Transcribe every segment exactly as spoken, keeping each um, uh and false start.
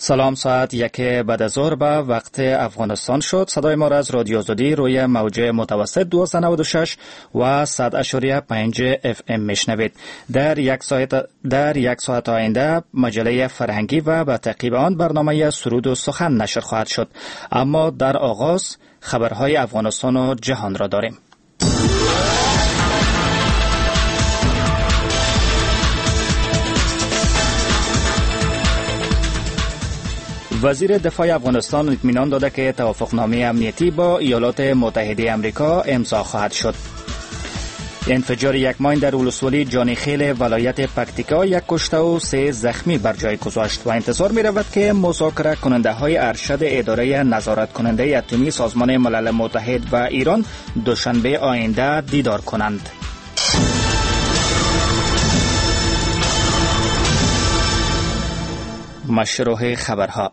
سلام، ساعت یک بعد از ظهر به وقت افغانستان شد. صدای ما را از رادیو آزادی روی موج متوسط دویست و نود و شش و صد اشاری پنج اف ام میشنوید. در یک ساعت در یک ساعت آینده مجله فرهنگی و به تعقیب آن برنامه سرود و سخن نشر خواهد شد. اما در آغاز خبرهای افغانستان و جهان را داریم. وزیر دفاع افغانستان اطمینان داده که توافقنامه امنیتی با ایالات متحده آمریکا امضا خواهد شد. انفجار یک ماین در ولسوالی جانیخیل ولایت پکتیکا یک کشته و سه زخمی بر جای گذاشت و انتظار می رود که مذاکره کننده های ارشد اداره نظارت کننده اتمی سازمان ملل متحد و ایران دوشنبه آینده دیدار کنند. مشروع خبرها.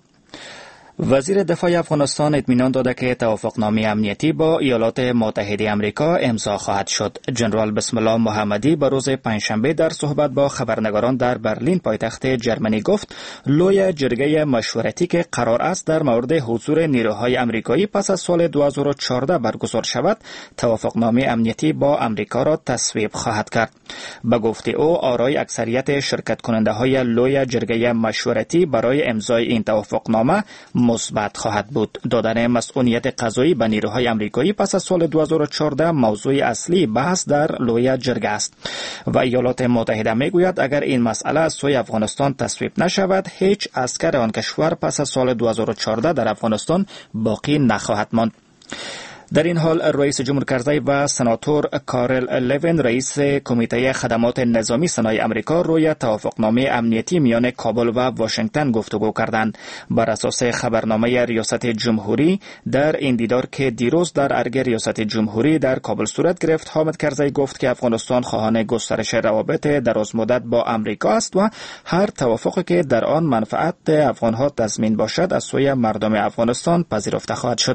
وزیر دفاع افغانستان اطمینان داده که توافقنامه امنیتی با ایالات متحده آمریکا امضا خواهد شد. جنرال بسم الله محمدی به روز پنجشنبه در صحبت با خبرنگاران در برلین پایتخت جرمنی گفت لوی جرگه مشورتی که قرار است در مورد حضور نیروهای آمریکایی پس از سال دو هزار و چهارده برگزار شود، توافقنامه امنیتی با آمریکا را تصویب خواهد کرد. به گفته او آرای اکثریت شرکت کننده های لوی جرگه مشورتی برای امضای این توافقنامه مثبت خواهد بود. دادن مسئولیت قضایی به نیروهای آمریکایی پس از سال دو هزار و چهارده موضوع اصلی بحث در لوی جرگه است و ایالات متحده میگوید اگر این مسئله از سوی افغانستان تصویب نشود، هیچ عسکر آن کشور پس از سال دو هزار و چهارده در افغانستان باقی نخواهد ماند. در این حال رئیس جمهور کرزی و سناتور کارل لیون رئیس کمیته خدمات نظامی سنای آمریکا روی توافقنامه امنیتی میان کابل و واشنگتن گفتگو کردند. بر اساس خبرنامه ریاست جمهوری در این دیدار که دیروز در ارگ ریاست جمهوری در کابل صورت گرفت، حامد کرزی گفت که افغانستان خواهان گسترش روابط درازمدت با آمریکا است و هر توافقی که در آن منفعت افغانها تضمین باشد از سوی مردم افغانستان پذیرفته خواهد شد.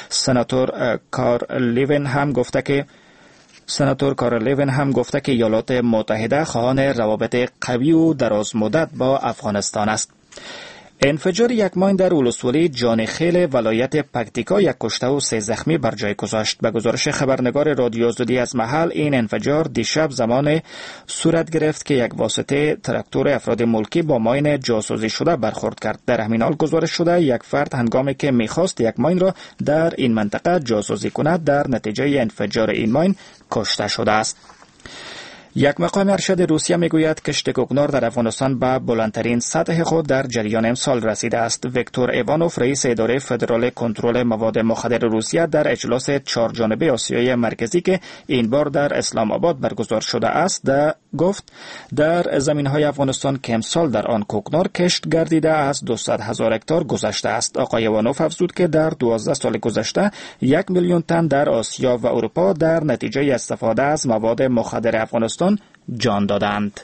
سناتور کار لیون هم گفته که سناتور کار لیون هم گفته که ایالات متحده خواهان روابط قوی و درازمدت با افغانستان است. انفجار یک ماین در ولسوالی جانیخیل ولایت پکتیکا یک کشته و سه زخمی بر جای گذاشت. به گزارش خبرنگار رادیو آزادی از محل، این انفجار دیشب زمان صورت گرفت که یک واسطه تراکتور افراد ملکی با ماین جاسوزی شده برخورد کرد. در همین حال گزارش شده یک فرد هنگامی که میخواست یک ماین را در این منطقه جاسوزی کند در نتیجه انفجار این ماین کشته شده است. یک مقام ارشد روسیه میگوید کشت کوکنار در افغانستان به بلندترین سطح خود در جریان امسال رسیده است. ویکتور ایوانوف رئیس اداره فدرال کنترل مواد مخدر روسیه در اجلاس چهار جانبه آسیای مرکزی که این بار در اسلام آباد برگزار شده است در گفت در زمینهای افغانستان که امسال در آن کوکنار کشت گردیده از دویست هزار هکتار گذشته است. آقای ایوانوف افزود که در دوازده سال گذشته یک میلیون تن در آسیا و اروپا در نتیجه استفاده از مواد مخدر افغانستان جان دادند.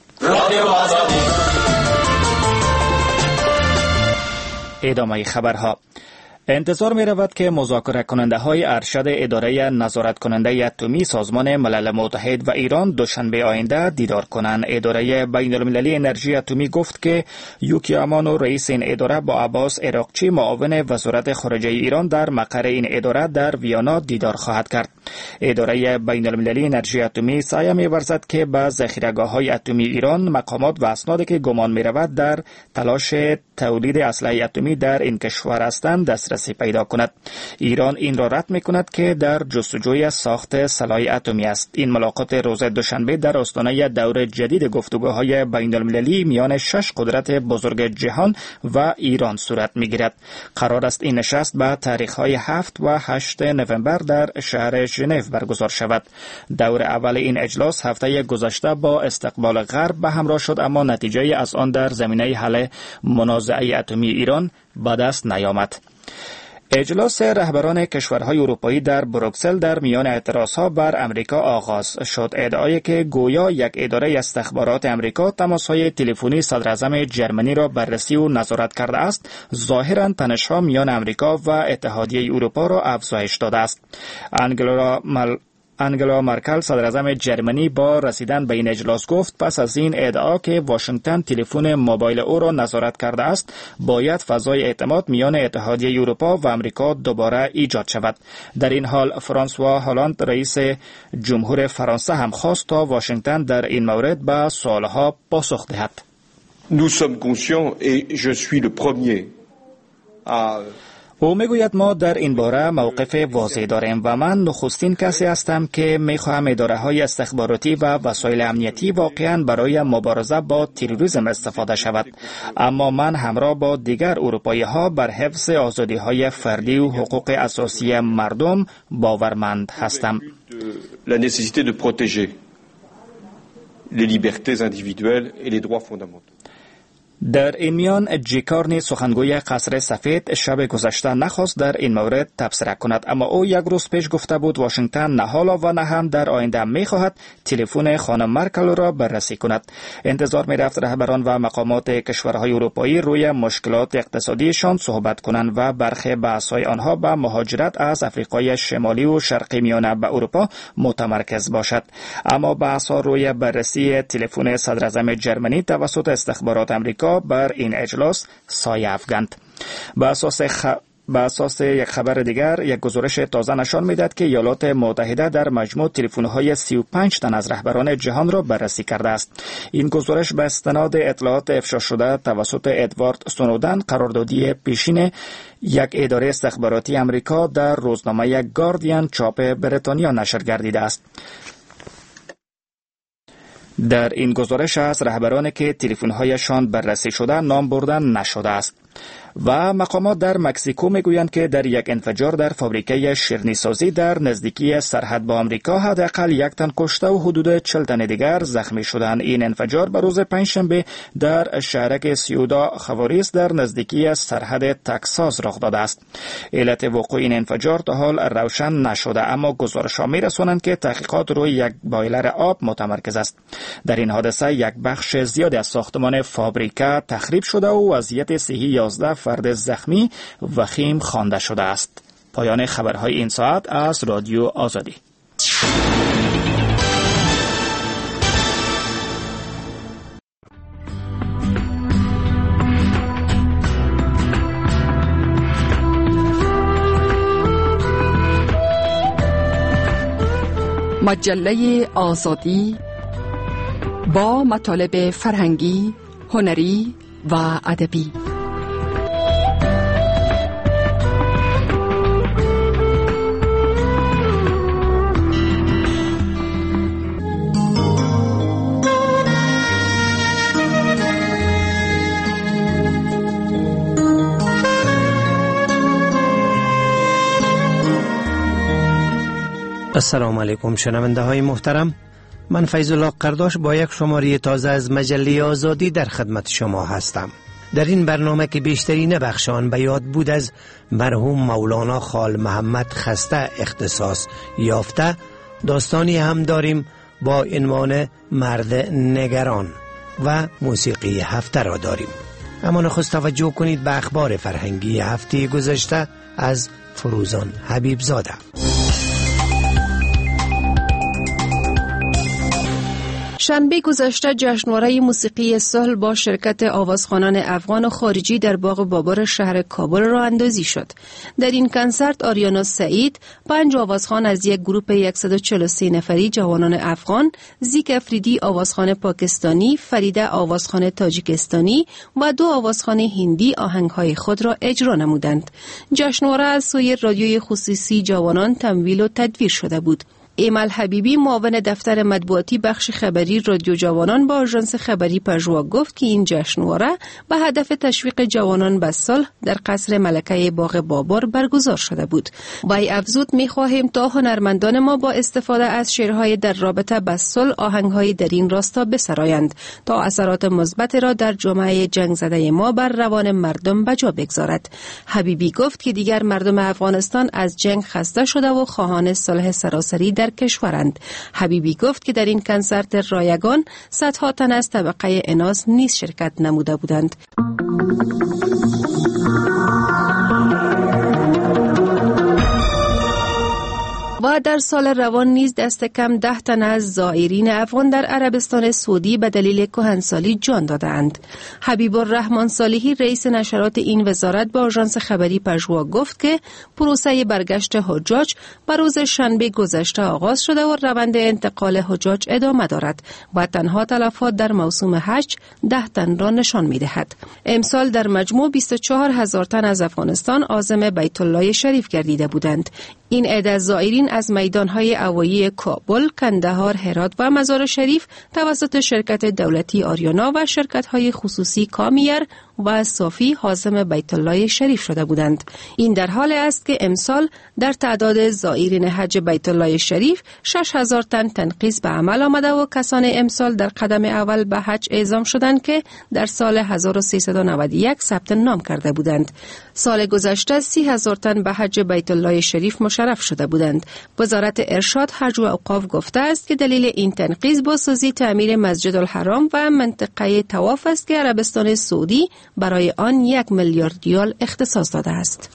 ادامه خبرها. انتظار می رود که مذاکره کننده های ارشد اداره نظارت کننده اتمی سازمان ملل متحد و ایران دوشنبه آینده دیدار کنند. اداره بین المللی انرژی اتمی گفت که یوکی امانو رئیس این اداره با عباس عراقچی معاون وزارت خارجه ایران در مقر این اداره در ویانا دیدار خواهد کرد. اداره بین المللی انرژی اتمی سعی می ورزد که به ذخیره‌گاه های اتمی ایران مقامات و اسنادی که گمان می رود در تلاش تولید اسلحه اتمی در این کشور هستند دسترسی پیدا کند. ایران این را رد می کند که در جستجوی ساخت سلاح اتمی است. این ملاقات روز دوشنبه در آستانه دور جدید گفتگوهای بین المللی میان شش قدرت بزرگ جهان و ایران صورت می گیرد. قرار است این نشست به تاریخ‌های هفت و هشت نوامبر در شهر ژنو برگزار شود. دور اول این اجلاس هفته گذشته با استقبال غرب به همراه شد، اما نتیجه از آن در زمینه حل منازعه اتمی ایران به دست نیامد. اجلاس رهبران کشورهای اروپایی در بروکسل در میان اعتراضها بر امریکا آغاز شد. ادعای که گویا یک اداره استخبارات امریکا تماس‌های تلفنی صدراعظم جرمنی را بررسی و نظارت کرده است، ظاهراً تنش‌ها میان امریکا و اتحادیه اروپا را افزایش داده است. انگلا مل انگلا مرکل صدر اعظم جرمنی با رسیدن به این اجلاس گفت پس از این ادعا که واشنگتن تلفن موبایل او را نظارت کرده است باید فضای اعتماد میان اتحادیه اروپا و امریکا دوباره ایجاد شود. در این حال فرانسوا هالند رئیس جمهور فرانسه هم خواست تا واشنگتن در این مورد به سوالها پاسخ دهد. Nous sommes conscients et je suis le premier à او میگوید ما در این باره موقف واضح داریم و من نخستین کسی هستم که میخواهم اداره های استخباراتی و وسایل امنیتی واقعا برای مبارزه با تروریسم استفاده شود، اما من همراه با دیگر اروپایی ها بر حفظ آزادی های فردی و حقوق اساسی مردم باورمند هستم. La nécessité de protéger les libertés individuelles et les droits fondamentaux. در این میان جیکارنی سخنگوی قصر سفید شب گذشته نخواست در این مورد تبصره کند، اما او یک روز پیش گفته بود واشنگتن نه حالا و نه هم در آینده میخواهد تلفن خانم مرکل را بررسی کند. انتظار میرفت رهبران و مقامات کشورهای اروپایی روی مشکلات اقتصادیشان صحبت کنند و برخی بحث‌های آنها به مهاجرت از افریقای شمالی و شرقی میانه به اروپا متمرکز باشد، اما بحث‌ها روی بررسی تلفن صدر اعظم جرمنی توسط استخبارات آمریکا بر این اجلاس سایه افکند. به اساس خ... به اساس یک خبر دیگر، یک گزارش تازه نشان می‌دهد که ایالات متحده در مجموع تلفن‌های سی و پنج تن از رهبران جهان را بررسی کرده است. این گزارش به استناد اطلاعات افشا شده توسط ادوارد سنودن، قراردادی پیشین یک اداره استخباراتی آمریکا، در روزنامه گاردین چاپ بریتانیا نشر گردیده است. در این گزارش از رهبرانی که تلفن‌هایشان بررسی شده نام بردن نشده است. و مقامات در مکزیکو میگویند که در یک انفجار در فابریکه شیرینی‌سازی در نزدیکی سرحد با آمریکا حداقل یک تن کشته و حدود چهل تن دیگر زخمی شدند. این انفجار به روز پنجشنبه در شهرک سیودا خواریس در نزدیکی سرحد تکساس رخ داده است. علت وقوع این انفجار تا حال روشن نشده، اما گزارش‌ها می‌رسانند که تحقیقات روی یک بایلر آب متمرکز است. در این حادثه یک بخش زیادی از ساختمان فابریکه تخریب شده و وضعیت صحی یازده فرد زخمی وخیم خوانده شده است. پایان خبرهای این ساعت از رادیو آزادی. مجله آزادی با مطالب فرهنگی، هنری و ادبی. السلام علیکم شنونده های محترم، من فیض الله قرداش با یک شماره تازه از مجله آزادی در خدمت شما هستم. در این برنامه که بیشترین بخش آن به یاد بود از مرحوم مولانا خال محمد خسته اختصاص یافته، داستانی هم داریم با عنوان مرد نگران و موسیقی هفته را داریم. اما نخست توجه کنید به اخبار فرهنگی هفته گذشته از فروزان حبیب زاده. شنبه گذشته جشنواره موسیقی صلح با شرکت آوازخوانان افغان و خارجی در باغ بابر شهر کابل راه اندازی شد. در این کنسرت آریانا سعید، پنج آوازخوان از یک گروه صد و چهل و سه نفری جوانان افغان، زیک افریدی آوازخوان پاکستانی، فریده آوازخوان تاجیکستانی و دو آوازخوان هندی آهنگهای خود را اجرا نمودند. جشنواره از سوی رادیوی خصوصی جوانان تمویل و تدویر شده بود. ایمل حبیبی معاون دفتر مطبوعاتی بخش خبری رادیو جوانان با آژانس خبری پژوا گفت که این جشنواره به هدف تشویق جوانان به صلح در قصر ملکه باغ بابر برگزار شده بود. وی افزود می‌خواهیم تا هنرمندان ما با استفاده از شعرهای در رابطه با صلح آهنگ‌های در این راستا بسرایند تا اثرات مثبت را در جامعه جنگ زده ما بر روان مردم بجا بگذارد. حبیبی گفت که دیگر مردم افغانستان از جنگ خسته شده و خواهان صلح سراسری در کشورند. حبیبی گفت که در این کنسرت رایگان صدها تن از طبقه اناس نیز شرکت نموده بودند. و و در سال روان نیز دست کم ده تن از زائرین افغان در عربستان سعودی به دلیل کهنسالی جان دادند. حبیب الرحمن صالحی رئیس نشرات این وزارت با آژانس خبری پژوا گفت که پروسه برگشت حجاج بر روز شنبه گذشته آغاز شده و روند انتقال حجاج ادامه دارد و تنها تلفات در موسم حج ده تن را نشان می دهد. امسال در مجموع بیست و چهار هزار تن از افغانستان عازم بیت الله شریف گردیده بودند. این عدد زائرین از میدانهای هوایی کابل، کندهار، هرات و مزار شریف توسط شرکت دولتی آریانا و شرکت‌های خصوصی کامیر و صافی عازم بیت الله شریف شده بودند. این در حال است که امسال در تعداد زائرین حج بیت الله شریف شش هزار تن تنقیص به عمل آمده و کسان امسال در قدم اول به حج اعزام شدند که در سال هزار و سیصد و نود و یک ثبت نام کرده بودند. سال گذشته سی هزار تن به حج بیت الله شریف مشرف شده بودند. وزارت ارشاد، حج و اوقاف گفته است که دلیل این تنقیص بازسازی تعمیر مسجد الحرام و منطقه طواف است که عربستان سعودی برای آن یک میلیارد ریال اختصاص داده است.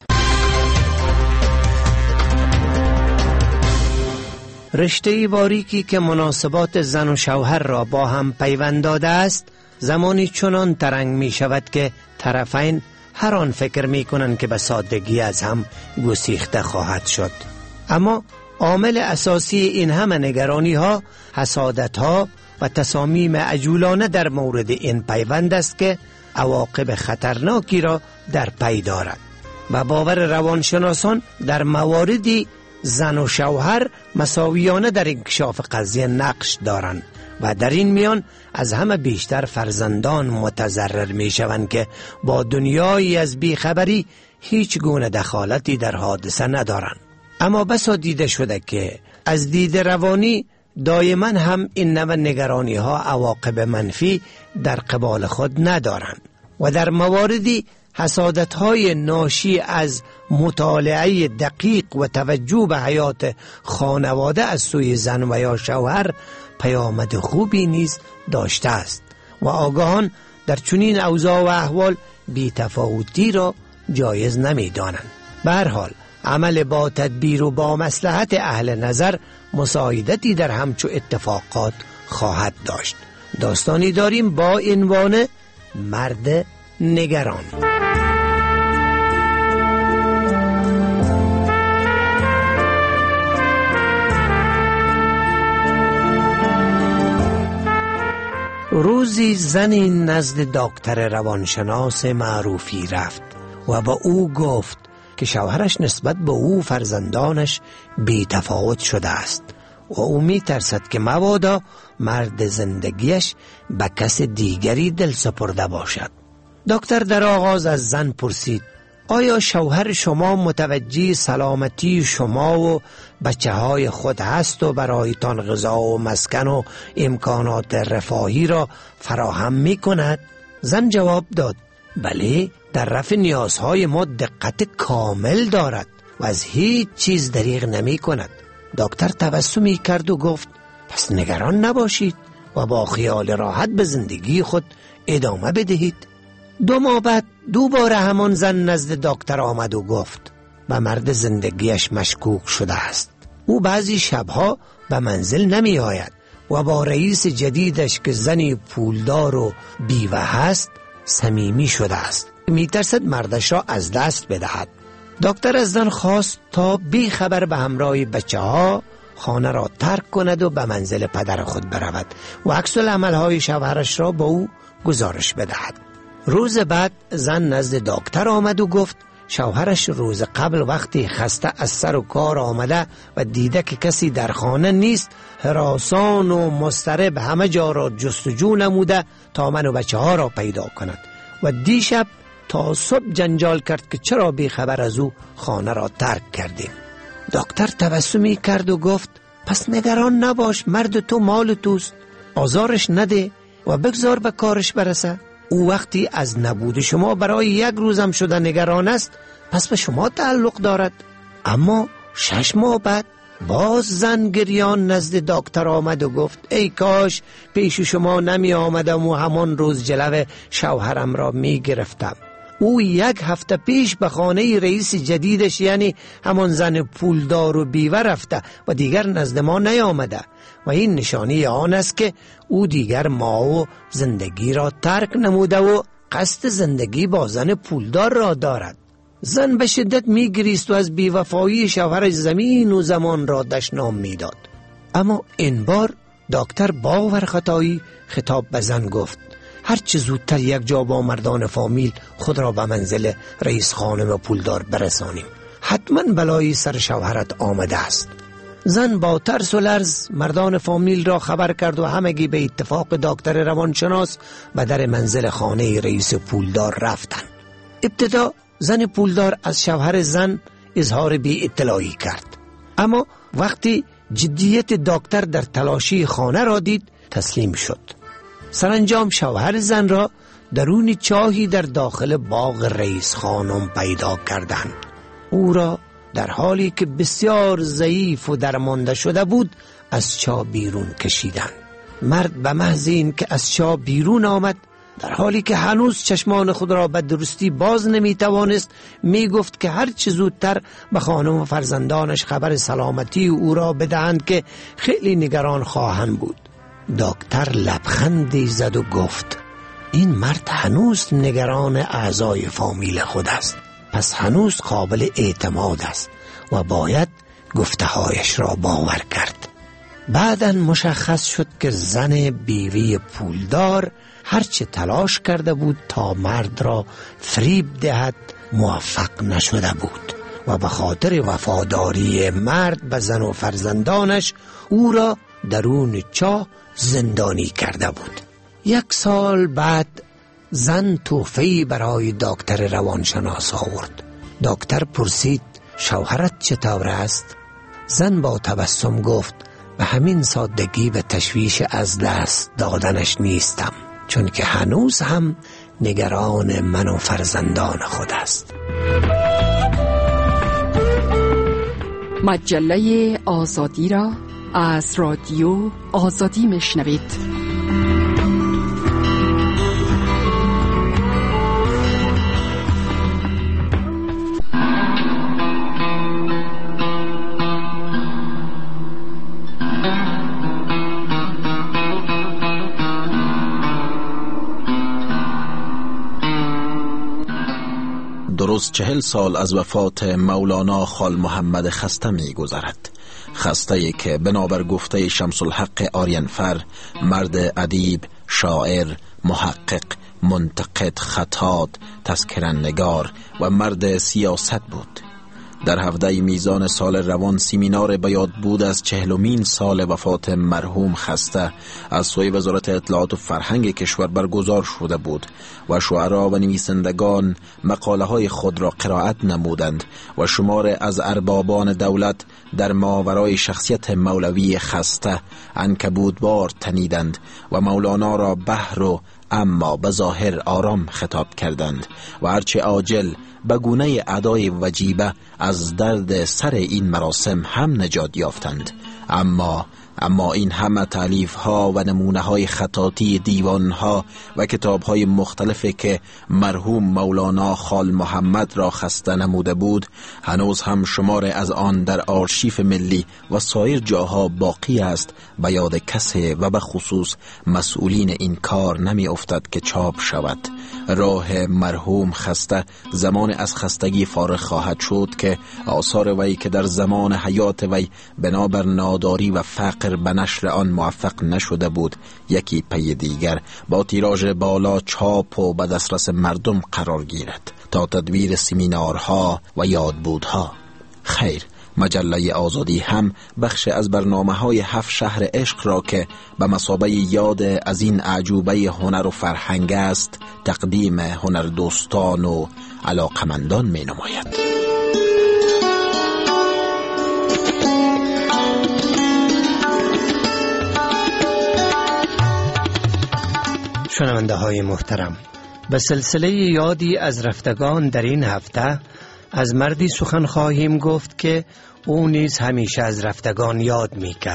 رشته باریکی که مناسبات زن و شوهر را با هم پیوند داده است، زمانی چنان ترنگ می شود که طرفین هر آن فکر می کنند که به سادگی از هم گسیخته خواهد شد. اما عامل اساسی این همه نگرانی ها، حسادت ها و تصامیم عجولانه در مورد این پیوند است که عواقب خطرناکی را در پی دارد و باور روانشناسان در مواردی زن و شوهر مساویانه در انکشاف قضیه نقش دارند و در این میان از همه بیشتر فرزندان متضرر می شوند که با دنیایی از بیخبری هیچ گونه دخالتی در حادثه ندارند. اما بسا دیده شده که از دید روانی دائما هم این نوع نگرانی ها عواقب منفی در قبال خود ندارند و در مواردی حسادت های ناشی از مطالعه دقیق و توجه به حیات خانواده از سوی زن و یا شوهر پیامد خوبی نیز داشته است و آگاهان در چنین اوضاع و احوال بی تفاوتی را جایز نمی دانند. به هر حال عمل با تدبیر و با مصلحت اهل نظر مساعدتی در همچو اتفاقات خواهد داشت. داستانی داریم با عنوان مرد نگران. روزی زنی نزد دکتر روانشناس معروفی رفت و با او گفت که شوهرش نسبت به او فرزندانش بی تفاوت شده است و او می ترسد که مبادا مرد زندگیش به کس دیگری دل سپرده باشد. دکتر در آغاز از زن پرسید: آیا شوهر شما متوجه سلامتی شما و بچه های خود هست و برایتان غذا و مسکن و امکانات رفاهی را فراهم می کند؟ زن جواب داد: بله، در رفع نیازهای ما دقت کامل دارد و از هیچ چیز دریغ نمی کند. دکتر تبسمی کرد و گفت: پس نگران نباشید و با خیال راحت به زندگی خود ادامه بدهید. دو ماه بعد دوباره همان زن نزد دکتر آمد و گفت به مرد زندگیش مشکوک شده است. او بعضی شبها به منزل نمی آید و با رئیس جدیدش که زنی پولدار و بیوه هست صمیمی شده است. می ترسد مردش را از دست بدهد. دکتر از زن خواست تا بی خبر به همراه بچه ها خانه را ترک کند و به منزل پدر خود برود و عکس العمل‌های شوهرش را با او گزارش بدهد. روز بعد زن نزد دکتر آمد و گفت شوهرش روز قبل وقتی خسته از سر و کار آمده و دیده که کسی در خانه نیست، هراسان و مضطرب همه جا را جستجو نموده تا من و بچه ها را پیدا کند و دیشب تا صبح جنجال کرد که چرا بی خبر از او خانه را ترک کردیم. دکتر تبسمی کرد و گفت پس نگران نباش، مرد تو مال توست، آزارش نده و بگذار به کارش برسه. او وقتی از نبود شما برای یک روزم شده نگران است، پس به شما تعلق دارد. اما شش ماه بعد باز زن گریان نزد دکتر آمد و گفت ای کاش پیش شما نمی آمدم و همان روز جلو شوهرم را می گرفتم. او یک هفته پیش به خانه رئیس جدیدش یعنی همان زن پولدار و بیوه رفته و دیگر نزد ما نیامده و این نشانی آن است که او دیگر ما و زندگی را ترک نموده و قصد زندگی با زن پولدار را دارد. زن به شدت می گریست و از بیوفایی شوهرش زمین و زمان را دشنام می داد. اما این بار دکتر باورخطایی خطاب به زن گفت هر چه زودتر یک جا با مردان فامیل خود را به منزل رئیس خانم پولدار برسانیم. حتما بلایی سر شوهرت آمده است. زن با ترس و لرز مردان فامیل را خبر کرد و همگی به اتفاق دکتر روانشناس به در منزل خانه رئیس پولدار رفتند. ابتدا زن پولدار از شوهر زن اظهار بی اطلاعی کرد، اما وقتی جدیت دکتر در تلاشی خانه را دید تسلیم شد. سرانجام شوهر زن را درون چاهی در داخل باغ رئیس خانم پیدا کردند. او را در حالی که بسیار ضعیف و درمانده شده بود از چاه بیرون کشیدند. مرد به محض این که از چاه بیرون آمد در حالی که هنوز چشمان خود را به درستی باز نمی توانست می گفت که هر چه زودتر به خانم و فرزندانش خبر سلامتی او را بدهند که خیلی نگران خواهند بود. دکتر لبخندی زد و گفت این مرد هنوز نگران اعضای فامیل خود است، پس هنوز قابل اعتماد است و باید گفته‌هایش را باور کرد. بعداً مشخص شد که زن بیوی پولدار هرچه تلاش کرده بود تا مرد را فریب دهد موفق نشده بود و به خاطر وفاداری مرد به زن و فرزندانش او را درون چاه زندانی کرده بود. یک سال بعد زن تحفه‌ای برای دکتر روانشناس آورد. دکتر پرسید شوهرت چطور است؟ زن با تبسم گفت به همین سادگی به تشویش از دست دادنش نیستم، چون که هنوز هم نگران من و فرزندان خود است. مجله آزادی را از رادیو آزادی میشنوید. درست چهل سال از وفات مولانا خال محمد خسته می گذرد. خسته‌ای که بنابر گفته شمس الحق آرینفر مرد ادیب، شاعر، محقق، منتقد، خطاط، تذکره‌نگار و مرد سیاست بود. در هفده میزان سال روان سیمینار بیاد بود از چهلمین سال وفات مرحوم خسته از سوی وزارت اطلاعات و فرهنگ کشور برگزار شده بود و شعرا و نویسندگان مقاله های خود را قرائت نمودند و شمار از اربابان دولت در ماورای شخصیت مولوی خسته عنکبوت‌بار تنیدند و مولانا را بحر و اما بظاهر آرام خطاب کردند و هرچه عاجل به گونه ادای وجیبه از درد سر این مراسم هم نجات یافتند. اما اما این همه تالیف ها و نمونه های خطاطی دیوان ها و کتاب های مختلفی که مرحوم مولانا خال محمد را خسته نموده بود هنوز هم شمار از آن در آرشیف ملی و سایر جاها باقی است به یاد کسی و به خصوص مسئولین این کار نمی افتد که چاپ شود. راه مرحوم خسته زمان از خستگی فارغ خواهد شد که آثار وی که در زمان حیات وی بنابر ناداری و فقر به نشر آن موفق نشده بود یکی پی دیگر با تیراژ بالا چاپ و به دسترس مردم قرار گیرد تا تدویر سمینارها و یادبودها. خیر، مجله آزادی هم بخش از برنامه‌های هفت شهر عشق را که به مثابه یاد از این اعجوبه هنر و فرهنگ است تقدیم هنردوستان و علاقمندان می نماید. شنونده های محترم، به سلسله یادی از رفتگان در این هفته از مردی سخن خواهیم گفت که او نیز همیشه از رفتگان یاد می کرد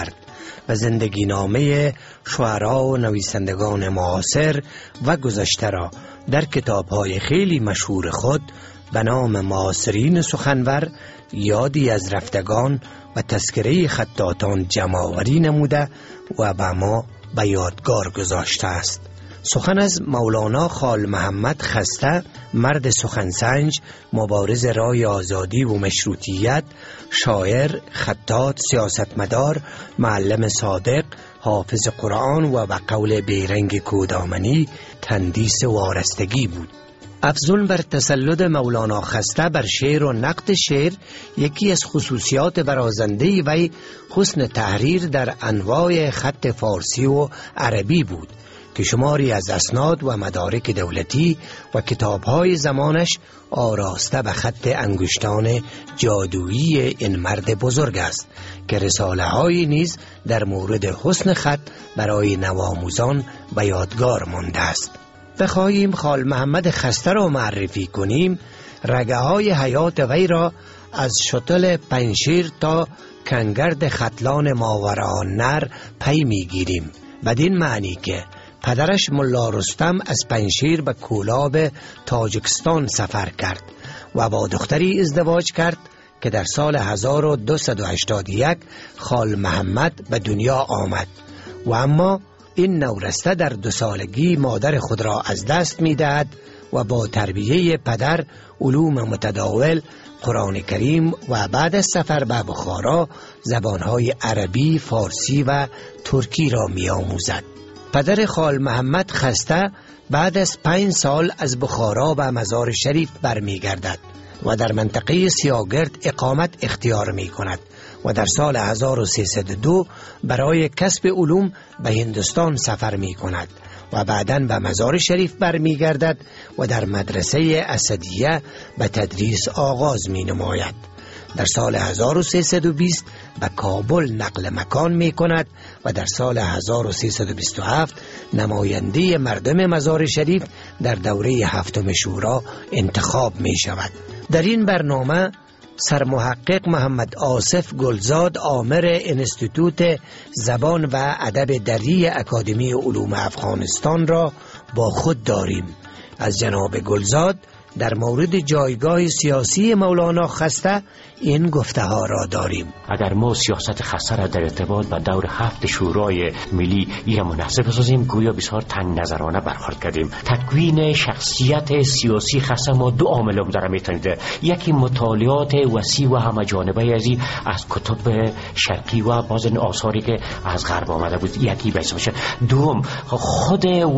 و زندگی نامه شعرا و نویسندگان معاصر و گذشته را در کتاب‌های خیلی مشهور خود به نام معاصرین سخنور، یادی از رفتگان و تذکره خطاطان جمع‌آوری نموده و به ما به یادگار گذاشته است. سخن از مولانا خال محمد خسته، مرد سخنسنج، مبارز رای آزادی و مشروطیت، شاعر، خطاط، سیاستمدار، معلم صادق، حافظ قرآن و به قول بیرنگ کودامنی تندیس وارستگی بود. افزون بر تسلط مولانا خسته بر شعر و نقد شعر، یکی از خصوصیات برازنده وی حسن تحریر در انواع خط فارسی و عربی بود که شماری از اسناد و مدارک دولتی و کتاب‌های زمانش آراسته به خط انگشتان جادویی این مرد بزرگ است که رساله‌هایی نیز در مورد حسن خط برای نوآموزان به یادگار مانده است. بخواهیم خال محمد خسته را معرفی کنیم، رگه های حیات وی را از شتل پنشیر تا کنگرد خطلان ماوراءالنهر پی میگیریم، بدین معنی که پدرش ملا رستم از پنشیر به کولاب تاجکستان سفر کرد و با دختری ازدواج کرد که در سال هزار و دویست و هشتاد و یک خال محمد به دنیا آمد و اما این نورسته در دو سالگی مادر خود را از دست می دهد و با تربیه پدر علوم متداول، قرآن کریم و بعد از سفر به بخارا زبانهای عربی، فارسی و ترکی را می آموزد. پدر خال محمد خسته بعد از پنج سال از بخارا به مزار شریف برمی گردد و در منطقه سیاگرد اقامت اختیار می کند و در سال هزار و سیصد و دو برای کسب علوم به هندوستان سفر می کند و بعداً به مزار شریف برمی گردد و در مدرسه اسدیه به تدریس آغاز می نماید. در سال هزار و سیصد و بیست به کابل نقل مکان می کند و در سال هزار و سیصد و بیست و هفت نماینده مردم مزار شریف در دوره هفتم شورا انتخاب می شود. در این برنامه سرمحقق محمد آصف گلزاد، آمر انستیتوت زبان و ادب دری اکادمی علوم افغانستان را با خود داریم. از جناب گلزاد در مورد جایگاه سیاسی مولانا خسته این گفته ها را داریم. اگر ما سیاست خسته را در ارتباط با دور هفت شورای ملی یا منحصر بسازیم، گویا بسیار تنگ نظرانه برخورد کردیم. تکوین شخصیت سیاسی خسته ما دو عامل هم داره میتونید. یکی مطالعات وسیع و همه جانبه ازی از کتب شرقی و باز آثاری که از غرب آمده بود یکی بحث میشه. دوم خود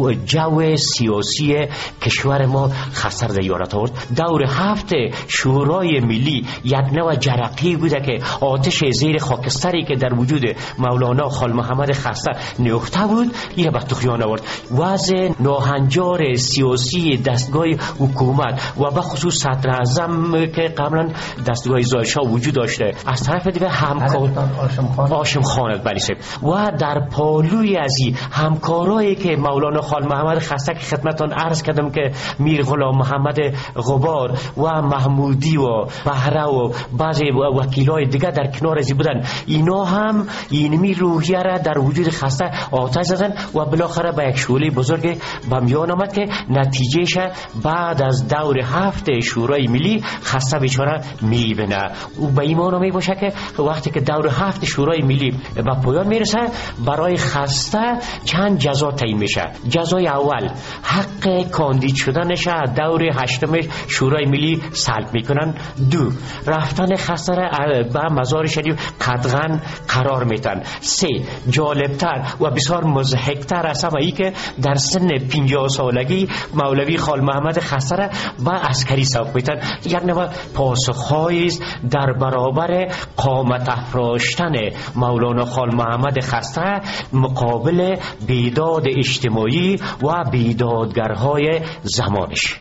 جو سیاسی کشور ما خسته را یادت آورد. دور هفت شورای ملی یک نوع جرقی بوده که آتش زیر خاکستری که در وجود مولانا خال محمد خسته نهفته بود این به طغیان آورد. وضع ناهنجار سیاسی دستگاه حکومت و به خصوص صدر اعظم که قبلا دستگاه زایشا وجود داشته، از طرف دیگه همکار هاشم خان بلیسه و در پالوی از این همکارایی که مولانا خال محمد خسته که خدمتان عرض کردم که میر غلام محمد غبار و محمودی و بهره و بعضی وکیلای دیگه در کنار ازی بودن، اینا هم اینمی روحیه را در وجود خسته آتش زدن و بالاخره به یک شعله بزرگ به میان آمد که نتیجهش بعد از دور هفت شورای ملی خسته بیچاره میبینه. او به ایمان می باشه که وقتی که دور هفت شورای ملی به پایان میرسه برای خسته چند جزا تعیین میشه. جزای اول حق کاندید شدنش دور هشتم شورای ملی سلب میکنن. دو رفتن خسته را به مزار شریف قدغن قرار میتن. سه جالبتر و بسیار مضحکتر است ای که در سن پنجاه سالگی مولوی خال محمد خسته را به عسکری سوق میتن. یک نوع پاسخهایی در برابر قامت افراشتن مولانا خال محمد خسته مقابل بیداد اجتماعی و بیدادگرهای زمانش.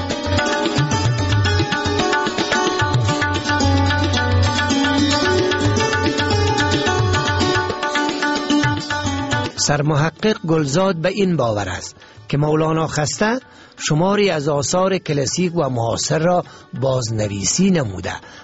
سرمحقق گلزاد به این باور است که مولانا خسته شماری از آثار کلاسیک و معاصر را بازنویسی نموده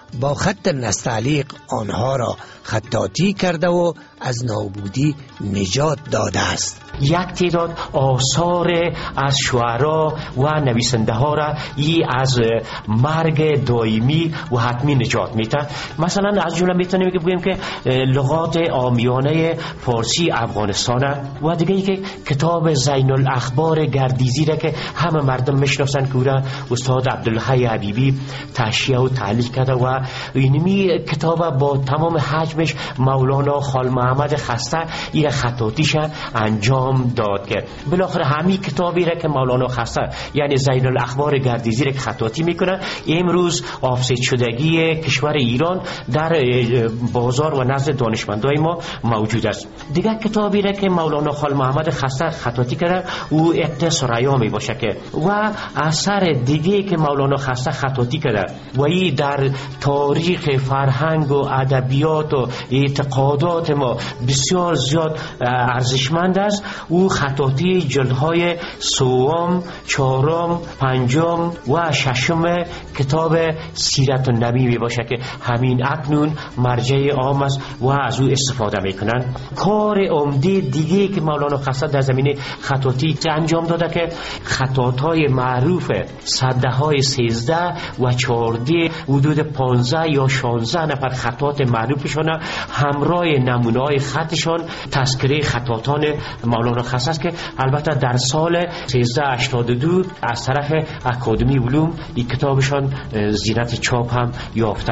با خط نستعلیق آنها را خطاطی کرده و از نابودی نجات داده است. یک تعداد آثار از شعرا و نویسنده ها را ای از مرگ دائمی و حتمی نجات میده. مثلا از جمله میتونیم که بگیم که لغات عامیانه فارسی افغانستان و دیگه ای که کتاب زین الاخبار گردیزی را که همه مردم میشناسن که او را استاد عبدالحی حبیبی تحشیه و تعلیق کرده و اینمی کتاب با تمام حجمش مولانا خال محمد خسته این خطاطیش انجام داد که بالاخره همین کتابی را که مولانا خسته یعنی زین الاخبار گردیزی را که خطاطی میکنه امروز آفست شدگی کشور ایران در بازار و نزد دانشمندای ما موجود است. دیگر کتابی را که مولانا خال محمد خسته خطاطی کرده او عقد ثریا می باشه که و اثر دیگه که مولانا خسته خطاطی کرده و این در تاریخ فرهنگ و ادبیات و اعتقادات ما بسیار زیاد ارزشمند است. او خطاطی جلدهای سوم، چهارم، پنجم و ششم کتاب سیرت النبی می باشه که همین اکنون مرجع عام است و از او استفاده میکنن. کار عمده دیگه که مولانا خسته در زمینه خطاطی انجام داده که خطاطهای معروف سده های سیزده و چهارده حدود پانزده یا شانزده نفر خطاط معروفشان همراه نمونه های خطشان تذکره خطاطان مولانا خسته است که البته در سال سیزده هشتاد و دو از طرف اکادمی علوم این کتابشان زینت چاپ هم یافته.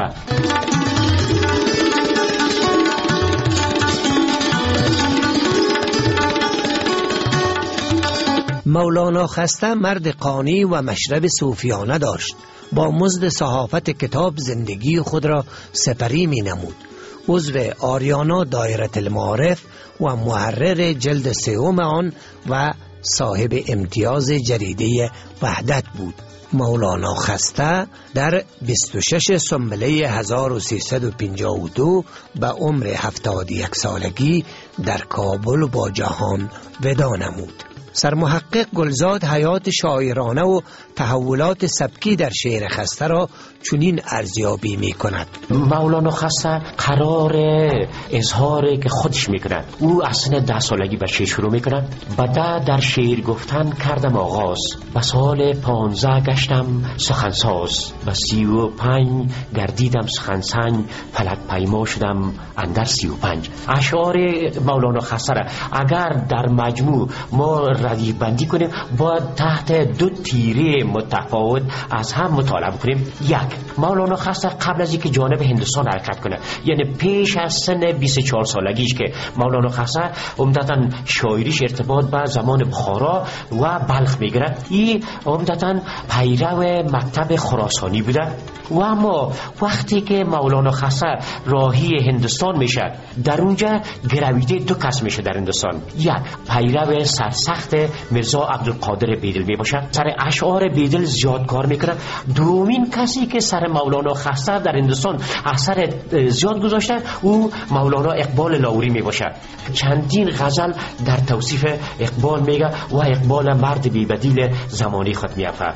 مولانا خسته مرد قانی و مشرب صوفیانه داشت. با مزد صحافت کتاب زندگی خود را سپری می نمود. عضو آریانا دایره المعارف و محرر جلد سوم آن و صاحب امتیاز جریده وحدت بود. مولانا خسته در بیست و شش سنبله هزار و سیصد و پنجاه و دو به عمر هفتاد و یک سالگی در کابل با جهان ودا نمود. سرمحقق گلزاد حیات شاعرانه و تحولات سبکی در شعر خسته را چنین ارزیابی می کند. مولانا خسته قرار اظهاره که خودش می کند. او اصلا ده سالگی به شعر شروع می کند. بعد در شعر گفتن کردم آغاز، به سال پانزده گشتم سخنساز، به سی و پنج گردیدم سخنسنج، فلک پیما شدم اندر سی و پنج. اشعار مولانا خسته را اگر در مجموع ما ردیف بندی کنیم باید تحت دو تیره متفاوت از هم مطالعه کنیم. یک، مولانا خسته قبل از اینکه جانب هندوستان حرکت کنه، یعنی پیش از سن بیست و چهار سالگیش که مولانا خسته عمدتاً شاعریش ارتباط به زمان بخارا و بلخ میگیره. این عمدتاً پیرو مکتب خراسانی بوده و اما وقتی که مولانا خسته راهی هندوستان میشه در اونجا گرویده دو کس میشه در هندوستان. یک، پیرو سرسخت مرزا عبدالقادر بیدل می باشه، سر اشعار بیدل زیاد کار میکنه. دومین کسی که سر مولانا خسته در هندوستان اثر زیاد گذاشته او مولانا اقبال لاهوری می باشه. چندین غزل در توصیف اقبال میگه و اقبال مرد بی بدیل زمانی خود میافه.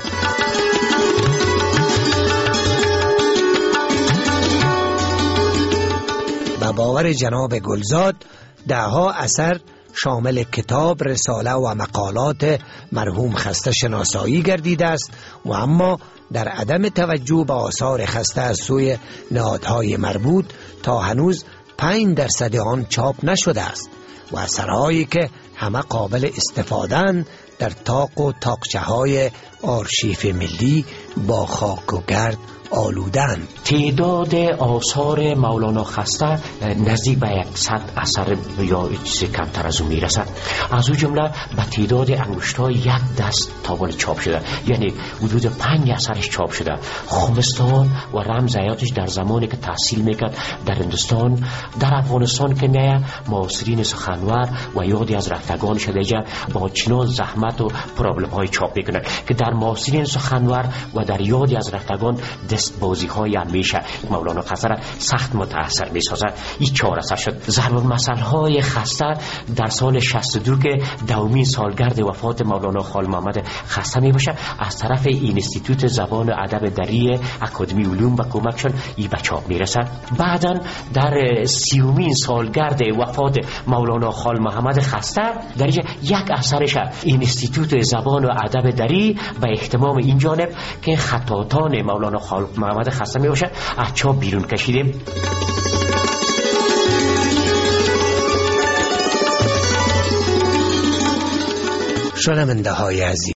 به باور جناب گلزاد دهها اثر شامل کتاب، رساله و مقالات مرحوم خسته شناسایی گردیده است و اما در عدم توجه به آثار خسته از سوی نهادهای مربوط تا هنوز پنج درصد آن چاپ نشده است و اثرهایی که همه قابل استفاده‌اند در طاق و طاقچه های آرشیف ملی با خاک و گرد آلودن. تعداد آثار مولانا خسته نزدیک به صد اثر یا چیز کمتر از اون میرسد. از اون جمله به تعداد انگشتای یک دست تاوان چاپ شده، یعنی حدود پنج اثرش چاپ شده. خمستان و رمز حیاتش در زمانی که تحصیل میکرد در هندوستان، در افغانستان که میه معاصرین سخنور و یادی از رفتگان شده با چنان زحمت و پرابلم های چاپ میکنه که در معاصرین سخنور و و در یادی از رفتگان دستبازی های همیشه مولانا خسته را سخت متاثر می سازد. این چهار اثر شد. ضرب المثل های خسته در سال شصت و دو که دومین سالگرد وفات مولانا خال محمد خسته می باشه از طرف اینستیتوت زبان و ادب دری اکادمی علوم و کمکشون این به چاپ می رسد. بعدا در سیومین سالگرد وفات مولانا خال محمد خسته در یک اثرش اینستیتوت زبان و ادب دری به اهتمام این جانب که خطاطان مولانا خال محمد خسته می باشه از چاپ بیرون کشیدیم. شنونده های عزیز،